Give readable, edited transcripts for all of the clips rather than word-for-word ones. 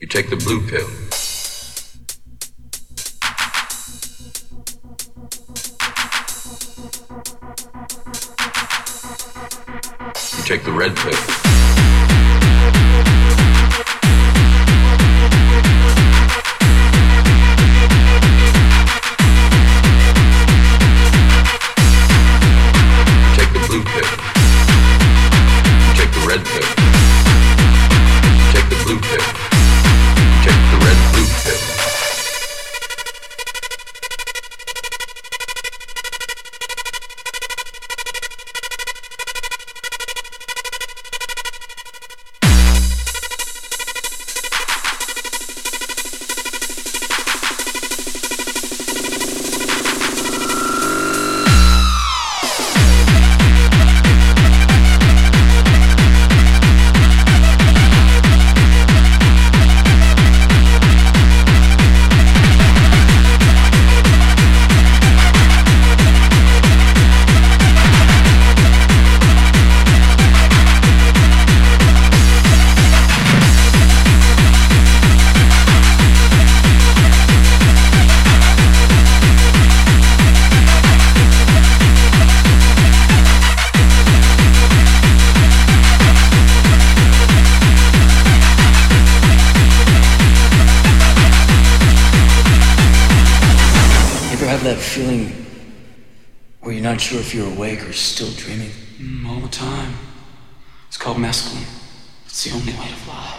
You take the blue pill. You take the red pill. Red pill. Take the blue pill. Take the red blue pill. That feeling where you're not sure if you're awake or still dreaming? All the time. It's called mescaline. It's the only way to fly.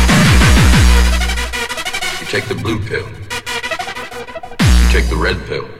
Take the blue pill. You take the red pill.